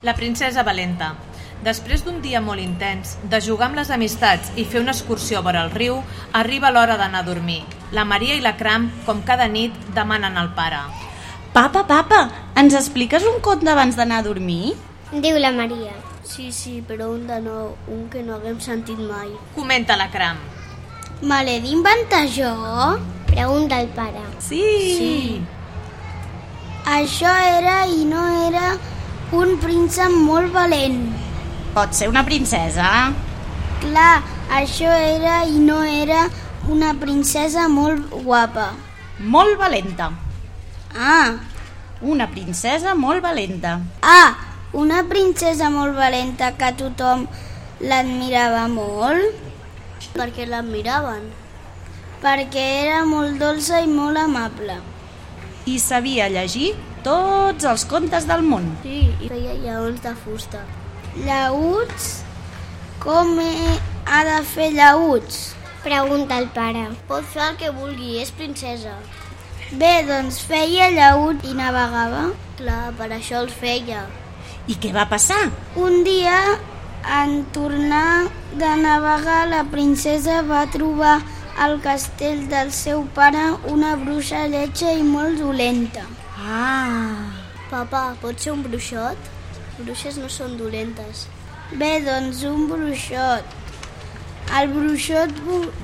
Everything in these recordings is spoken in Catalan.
La princesa Valenta. Després d'un dia molt intens, de jugar amb les amistats i fer una excursió vora el riu, arriba l'hora d'anar a dormir. La Maria i la Cram, com cada nit, demanen al pare. Papa, ens expliques un conte abans d'anar a dormir? Diu la Maria. Sí, però un de nou, un que no haguem sentit mai. Comenta la Cram. Me l'he d'inventar jo? Pregunta el pare. Sí. Això era i no era un príncep molt valent. Pot ser una princesa? Clar, això era i no era una princesa molt guapa. Molt valenta. Ah, Una princesa molt valenta. una princesa molt valenta que tothom l'admirava molt, Per què l'admiraven? perquè era molt dolça i molt amable. I sabia llegir tots els contes del món. Sí, i feia lleons de fusta. Llaüts? Com ha de fer llaüts? Pregunta el pare. Pot fer el que vulgui, és princesa. Bé, doncs feia llaüt i navegava. Clar, per això els feia. I què va passar? Un dia, en tornar de navegar, la princesa va trobar al castell del seu pare una bruixa lletja i molt dolenta. Papa, pot ser un bruixot? Bruixes no són dolentes. Bé, doncs un bruixot. El bruixot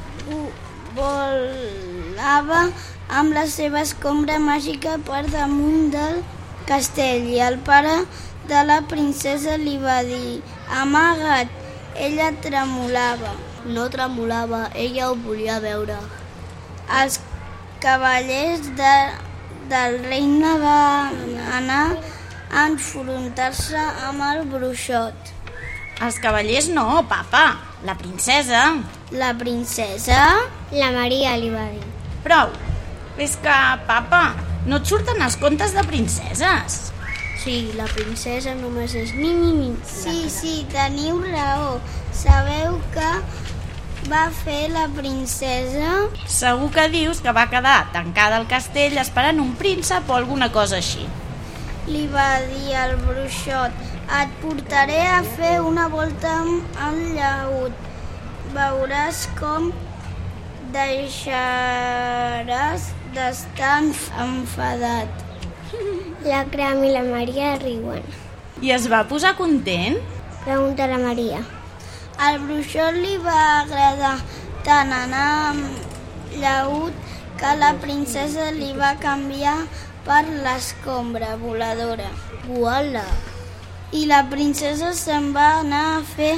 volava amb la seva escombra màgica per damunt del castell i el pare de la princesa li va dir: amaga't. Ella tremolava. No tremolava, ella ho volia veure. Els cavallers del regne van anar a enfrontar-se amb el bruixot. Els cavallers no, papa. La princesa. La princesa? La Maria li va dir. Prou. És que, papa, no et surten els contes de princeses. Sí, la princesa només és Sí, teniu raó. Sabeu què va fer la princesa? Segur que dius que va quedar tancada al castell esperant un príncep o alguna cosa així. Li va dir el bruixot: et portaré a fer una volta amb el llaüt. Veuràs com deixaràs d'estar enfadat. La Cram i la Maria riuen. I es va posar content? Pregunta la Maria. Al bruixot li va agradar tant anar amb llaüt que la princesa li va canviar per l'escombra voladora. Uala! I la princesa se'n va anar a fer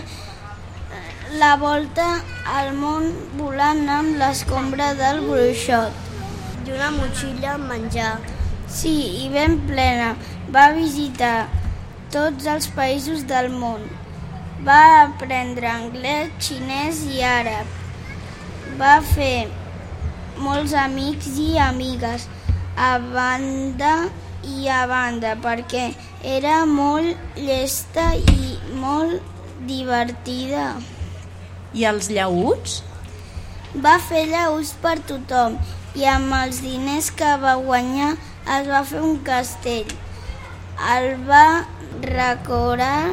la volta al món volant amb l'escombra del bruixot. I una motxilla amb menjar. Sí, i ben plena. Va visitar tots els països del món. Va aprendre anglès, xinès i àrab. Va fer molts amics i amigues a banda i a banda perquè era molt llesta i molt divertida. I els llaüts? Va fer llaüts per tothom i amb els diners que va guanyar es va fer un castell. El va decorar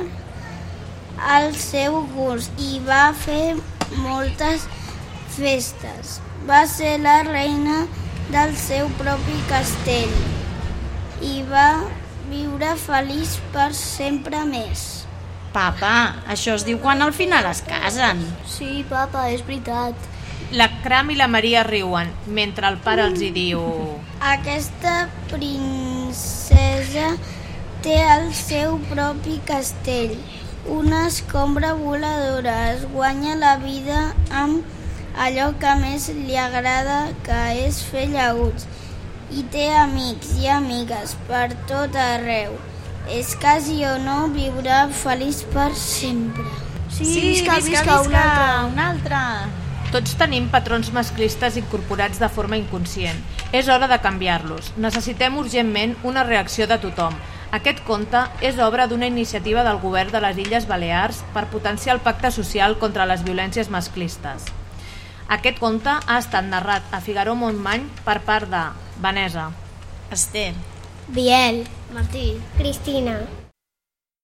al seu gust i va fer moltes festes. Va ser la reina del seu propi castell i va viure feliç per sempre més. Papa, això es diu quan al final es casen. Sí, papa, és veritat. La Cram i la Maria riuen, mentre el pare els hi diu: aquesta princesa té el seu propi castell, una escombra voladora, es guanya la vida amb allò que més li agrada, que és fer llaüts, i té amics i amigues per tot arreu. És quasi o no viurà feliç per sempre. Sí, visca un altre. Tots tenim patrons masclistes incorporats de forma inconscient. És hora de canviar-los. Necessitem urgentment una reacció de tothom. Aquest conte és obra d'una iniciativa del govern de les Illes Balears per potenciar el pacte social contra les violències masclistes. Aquest conte ha estat narrat a Figaró-Montmany per part de Vanessa, Esther, Biel, Martí. Cristina,